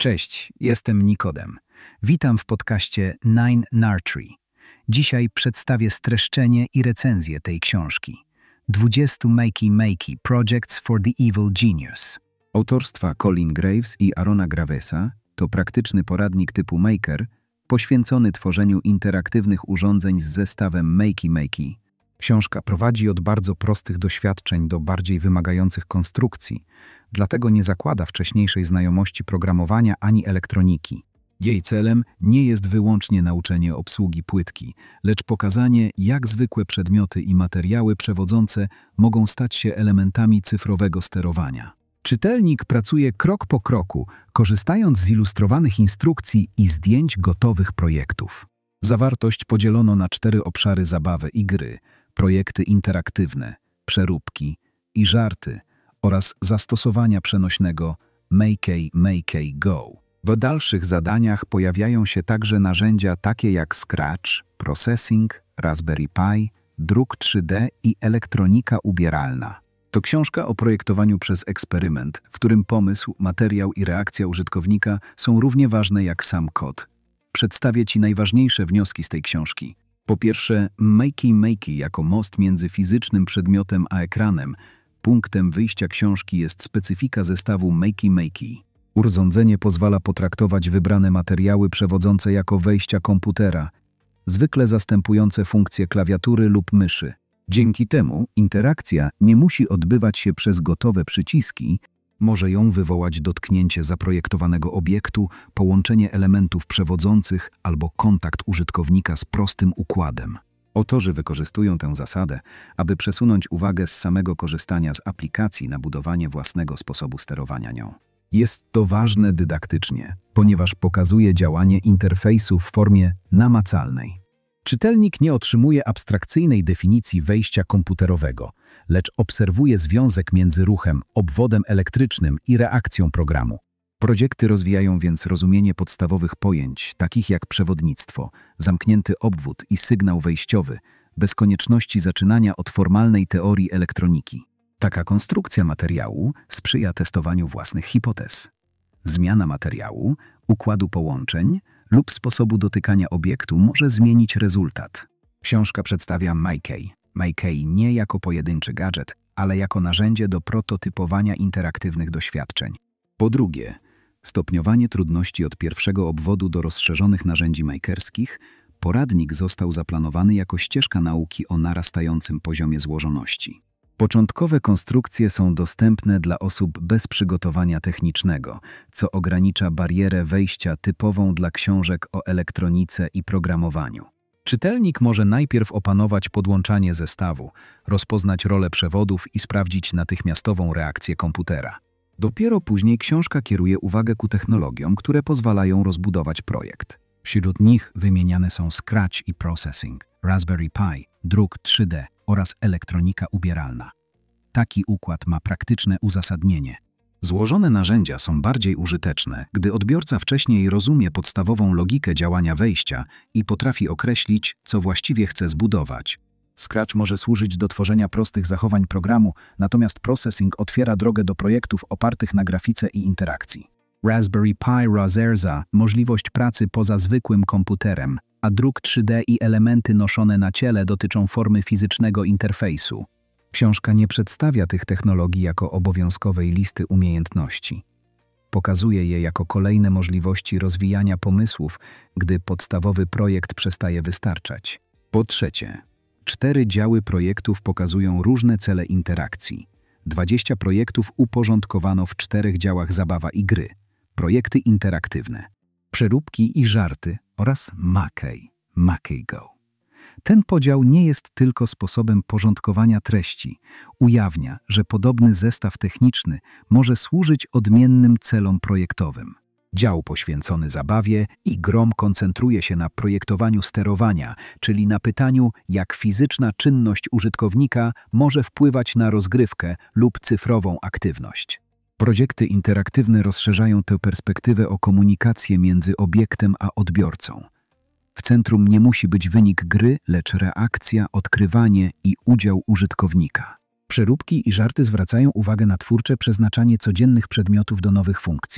Cześć, jestem Nikodem. Witam w podcaście Nine Nurtury. Dzisiaj przedstawię streszczenie i recenzję tej książki. 20 Makey Projects for the Evil Genius. Autorstwa Colin Graves i Aarona Gravesa to praktyczny poradnik typu Maker, poświęcony tworzeniu interaktywnych urządzeń z zestawem Makey. Książka prowadzi od bardzo prostych doświadczeń do bardziej wymagających konstrukcji, dlatego nie zakłada wcześniejszej znajomości programowania ani elektroniki. Jej celem nie jest wyłącznie nauczenie obsługi płytki, lecz pokazanie, jak zwykłe przedmioty i materiały przewodzące mogą stać się elementami cyfrowego sterowania. Czytelnik pracuje krok po kroku, korzystając z ilustrowanych instrukcji i zdjęć gotowych projektów. Zawartość podzielono na 4 obszary zabawy i gry, projekty interaktywne, przeróbki i żarty oraz zastosowania przenośnego Makey Go. W dalszych zadaniach pojawiają się także narzędzia takie jak Scratch, Processing, Raspberry Pi, druk 3D i elektronika ubieralna. To książka o projektowaniu przez eksperyment, w którym pomysł, materiał i reakcja użytkownika są równie ważne jak sam kod. Przedstawię Ci najważniejsze wnioski z tej książki. Po pierwsze, Makey jako most między fizycznym przedmiotem a ekranem. Punktem wyjścia książki jest specyfika zestawu Makey. Urządzenie pozwala potraktować wybrane materiały przewodzące jako wejścia komputera, zwykle zastępujące funkcje klawiatury lub myszy. Dzięki temu interakcja nie musi odbywać się przez gotowe przyciski, może ją wywołać dotknięcie zaprojektowanego obiektu, połączenie elementów przewodzących albo kontakt użytkownika z prostym układem. Autorzy wykorzystują tę zasadę, aby przesunąć uwagę z samego korzystania z aplikacji na budowanie własnego sposobu sterowania nią. Jest to ważne dydaktycznie, ponieważ pokazuje działanie interfejsu w formie namacalnej. Czytelnik nie otrzymuje abstrakcyjnej definicji wejścia komputerowego, lecz obserwuje związek między ruchem, obwodem elektrycznym i reakcją programu. Projekty rozwijają więc rozumienie podstawowych pojęć, takich jak przewodnictwo, zamknięty obwód i sygnał wejściowy, bez konieczności zaczynania od formalnej teorii elektroniki. Taka konstrukcja materiału sprzyja testowaniu własnych hipotez. Zmiana materiału, układu połączeń lub sposobu dotykania obiektu może zmienić rezultat. Książka przedstawia Makey nie jako pojedynczy gadżet, ale jako narzędzie do prototypowania interaktywnych doświadczeń. Po drugie, stopniowanie trudności od pierwszego obwodu do rozszerzonych narzędzi makerskich, poradnik został zaplanowany jako ścieżka nauki o narastającym poziomie złożoności. Początkowe konstrukcje są dostępne dla osób bez przygotowania technicznego, co ogranicza barierę wejścia typową dla książek o elektronice i programowaniu. Czytelnik może najpierw opanować podłączanie zestawu, rozpoznać rolę przewodów i sprawdzić natychmiastową reakcję komputera. Dopiero później książka kieruje uwagę ku technologiom, które pozwalają rozbudować projekt. Wśród nich wymieniane są Scratch i Processing, Raspberry Pi, druk 3D oraz elektronika ubieralna. Taki układ ma praktyczne uzasadnienie. Złożone narzędzia są bardziej użyteczne, gdy odbiorca wcześniej rozumie podstawową logikę działania wejścia i potrafi określić, co właściwie chce zbudować. Scratch może służyć do tworzenia prostych zachowań programu, natomiast Processing otwiera drogę do projektów opartych na grafice i interakcji. Raspberry Pi rozszerza możliwość pracy poza zwykłym komputerem, a druk 3D i elementy noszone na ciele dotyczą formy fizycznego interfejsu. Książka nie przedstawia tych technologii jako obowiązkowej listy umiejętności. Pokazuje je jako kolejne możliwości rozwijania pomysłów, gdy podstawowy projekt przestaje wystarczać. Po trzecie, 4 działy projektów pokazują różne cele interakcji. 20 projektów uporządkowano w 4 działach zabawa i gry. Projekty interaktywne, przeróbki i żarty oraz Makey Go. Ten podział nie jest tylko sposobem porządkowania treści. Ujawnia, że podobny zestaw techniczny może służyć odmiennym celom projektowym. Dział poświęcony zabawie i grom koncentruje się na projektowaniu sterowania, czyli na pytaniu, jak fizyczna czynność użytkownika może wpływać na rozgrywkę lub cyfrową aktywność. Projekty interaktywne rozszerzają tę perspektywę o komunikację między obiektem a odbiorcą. W centrum nie musi być wynik gry, lecz reakcja, odkrywanie i udział użytkownika. Przeróbki i żarty zwracają uwagę na twórcze przeznaczanie codziennych przedmiotów do nowych funkcji.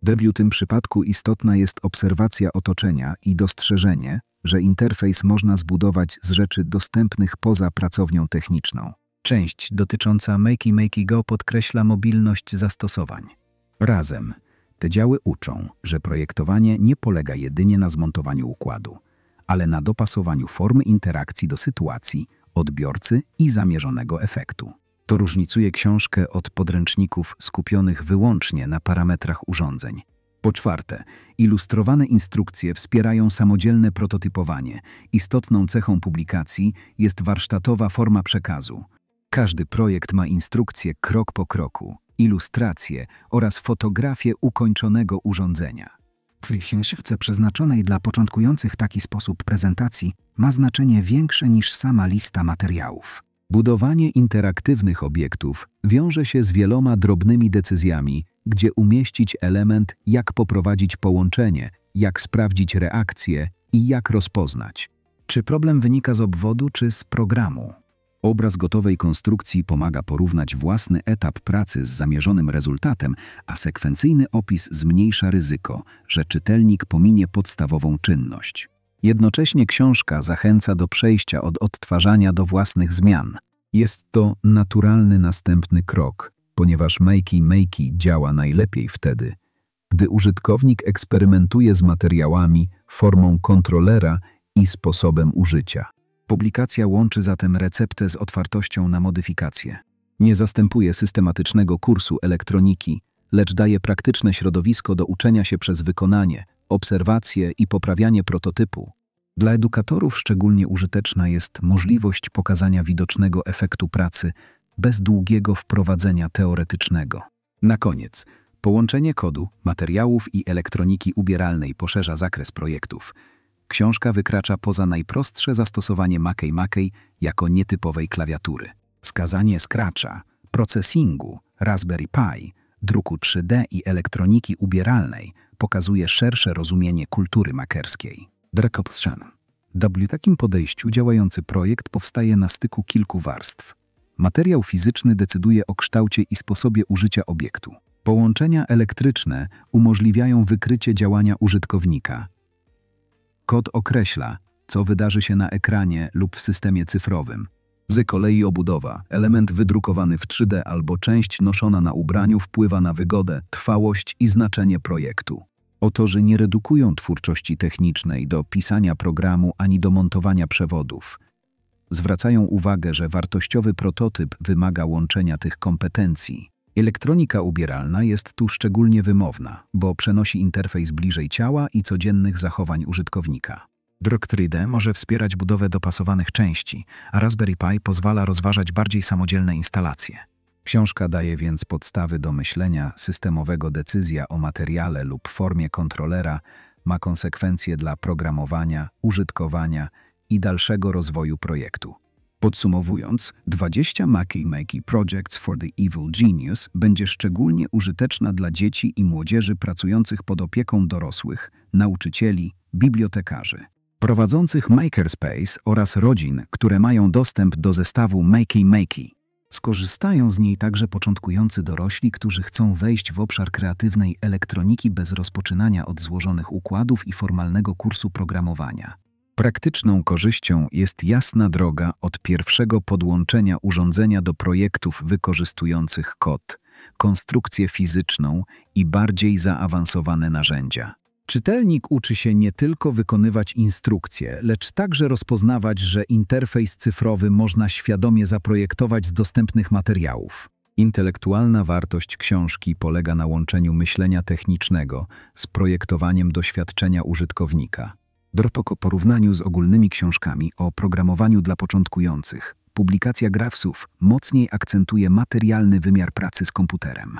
W tym przypadku istotna jest obserwacja otoczenia i dostrzeżenie, że interfejs można zbudować z rzeczy dostępnych poza pracownią techniczną. Część dotycząca Makey Go podkreśla mobilność zastosowań. Razem te działy uczą, że projektowanie nie polega jedynie na zmontowaniu układu, ale na dopasowaniu formy interakcji do sytuacji, odbiorcy i zamierzonego efektu. To różnicuje książkę od podręczników skupionych wyłącznie na parametrach urządzeń. Po czwarte, ilustrowane instrukcje wspierają samodzielne prototypowanie. Istotną cechą publikacji jest warsztatowa forma przekazu. Każdy projekt ma instrukcję krok po kroku, ilustracje oraz fotografię ukończonego urządzenia. W książce przeznaczonej dla początkujących taki sposób prezentacji ma znaczenie większe niż sama lista materiałów. Budowanie interaktywnych obiektów wiąże się z wieloma drobnymi decyzjami, gdzie umieścić element, jak poprowadzić połączenie, jak sprawdzić reakcję i jak rozpoznać. Czy problem wynika z obwodu czy z programu? Obraz gotowej konstrukcji pomaga porównać własny etap pracy z zamierzonym rezultatem, a sekwencyjny opis zmniejsza ryzyko, że czytelnik pominie podstawową czynność. Jednocześnie książka zachęca do przejścia od odtwarzania do własnych zmian. Jest to naturalny następny krok, ponieważ Makey działa najlepiej wtedy, gdy użytkownik eksperymentuje z materiałami, formą kontrolera i sposobem użycia. Publikacja łączy zatem receptę z otwartością na modyfikacje. Nie zastępuje systematycznego kursu elektroniki, lecz daje praktyczne środowisko do uczenia się przez wykonanie, obserwacje i poprawianie prototypu. Dla edukatorów szczególnie użyteczna jest możliwość pokazania widocznego efektu pracy bez długiego wprowadzenia teoretycznego. Na koniec, połączenie kodu, materiałów i elektroniki ubieralnej poszerza zakres projektów. Książka wykracza poza najprostsze zastosowanie Makey jako nietypowej klawiatury. Wskazanie Scratcha, processingu, Raspberry Pi, druku 3D i elektroniki ubieralnej pokazuje szersze rozumienie kultury makerskiej. W takim podejściu działający projekt powstaje na styku kilku warstw. Materiał fizyczny decyduje o kształcie i sposobie użycia obiektu. Połączenia elektryczne umożliwiają wykrycie działania użytkownika. Kod określa, co wydarzy się na ekranie lub w systemie cyfrowym. Z kolei obudowa, element wydrukowany w 3D albo część noszona na ubraniu wpływa na wygodę, trwałość i znaczenie projektu. Autorzy nie redukują twórczości technicznej do pisania programu ani do montowania przewodów. Zwracają uwagę, że wartościowy prototyp wymaga łączenia tych kompetencji. Elektronika ubieralna jest tu szczególnie wymowna, bo przenosi interfejs bliżej ciała i codziennych zachowań użytkownika. Druk 3D może wspierać budowę dopasowanych części, a Raspberry Pi pozwala rozważać bardziej samodzielne instalacje. Książka daje więc podstawy do myślenia systemowego. Decyzja o materiale lub formie kontrolera ma konsekwencje dla programowania, użytkowania i dalszego rozwoju projektu. Podsumowując, 20 Makey Projects for the Evil Genius będzie szczególnie użyteczna dla dzieci i młodzieży pracujących pod opieką dorosłych, nauczycieli, bibliotekarzy, prowadzących Makerspace oraz rodzin, które mają dostęp do zestawu Makey. Skorzystają z niej także początkujący dorośli, którzy chcą wejść w obszar kreatywnej elektroniki bez rozpoczynania od złożonych układów i formalnego kursu programowania. Praktyczną korzyścią jest jasna droga od pierwszego podłączenia urządzenia do projektów wykorzystujących kod, konstrukcję fizyczną i bardziej zaawansowane narzędzia. Czytelnik uczy się nie tylko wykonywać instrukcje, lecz także rozpoznawać, że interfejs cyfrowy można świadomie zaprojektować z dostępnych materiałów. Intelektualna wartość książki polega na łączeniu myślenia technicznego z projektowaniem doświadczenia użytkownika. Po porównaniu z ogólnymi książkami o programowaniu dla początkujących, publikacja Grafsów mocniej akcentuje materialny wymiar pracy z komputerem.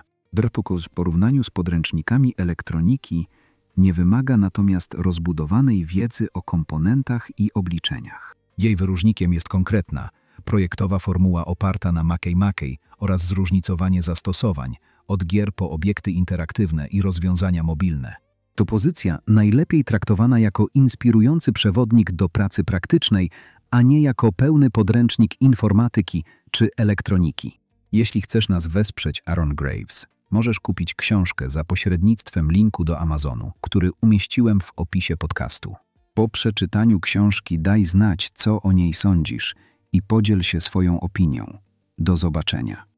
W porównaniu z podręcznikami elektroniki nie wymaga natomiast rozbudowanej wiedzy o komponentach i obliczeniach. Jej wyróżnikiem jest konkretna, projektowa formuła oparta na Makey oraz zróżnicowanie zastosowań, od gier po obiekty interaktywne i rozwiązania mobilne. To pozycja najlepiej traktowana jako inspirujący przewodnik do pracy praktycznej, a nie jako pełny podręcznik informatyki czy elektroniki. Jeśli chcesz nas wesprzeć, Aaron Graves, Możesz kupić książkę za pośrednictwem linku do Amazonu, który umieściłem w opisie podcastu. Po przeczytaniu książki daj znać, co o niej sądzisz i podziel się swoją opinią. Do zobaczenia.